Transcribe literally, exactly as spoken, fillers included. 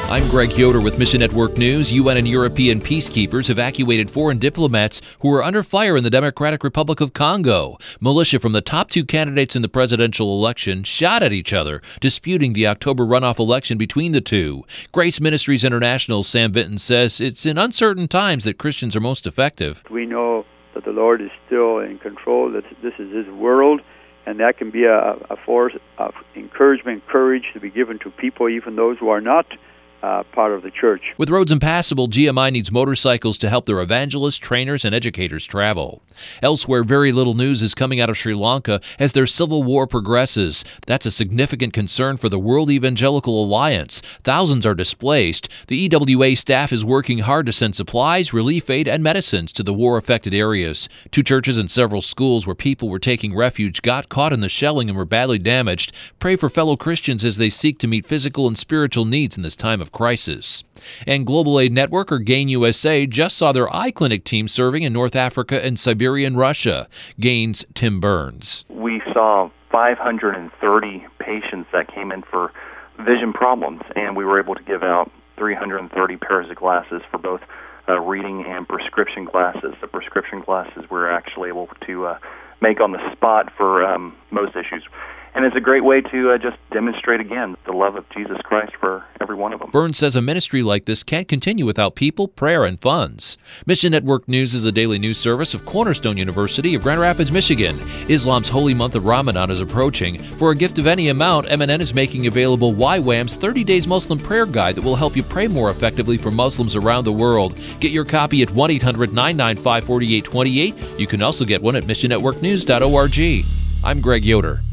I'm Greg Yoder with Mission Network News. U N and European peacekeepers evacuated foreign diplomats who were under fire in the Democratic Republic of Congo. Militia from the top two candidates in the presidential election shot at each other, disputing the October runoff election between the two. Grace Ministries International's Sam Vinton says it's in uncertain times that Christians are most effective. We know that the Lord is still in control, that this is His world, and that can be a, a force of encouragement, courage to be given to people, even those who are not Uh, part of the church. With roads impassable, G M I needs motorcycles to help their evangelists, trainers, and educators travel. Elsewhere, very little news is coming out of Sri Lanka as their civil war progresses. That's a significant concern for the World Evangelical Alliance. Thousands are displaced. The E W A staff is working hard to send supplies, relief aid, and medicines to the war-affected areas. Two churches and several schools where people were taking refuge got caught in the shelling and were badly damaged. Pray for fellow Christians as they seek to meet physical and spiritual needs in this time of crisis. And Global Aid Network, or GAIN U S A, just saw their eye clinic team serving in North Africa and Siberia and Russia. GAIN's Tim Burns. We saw five hundred thirty patients that came in for vision problems, and we were able to give out three hundred thirty pairs of glasses for both uh, reading and prescription glasses. The prescription glasses we're actually able to uh, make on the spot for um, most issues. And it's a great way to uh, just demonstrate again the love of Jesus Christ for every one of them. Burns says a ministry like this can't continue without people, prayer, and funds. Mission Network News is a daily news service of Cornerstone University of Grand Rapids, Michigan. Islam's holy month of Ramadan is approaching. For a gift of any amount, M N N is making available Y WAM's thirty days Muslim Prayer Guide that will help you pray more effectively for Muslims around the world. Get your copy at one eight hundred nine nine five four eight two eight. You can also get one at mission network news dot org. I'm Greg Yoder.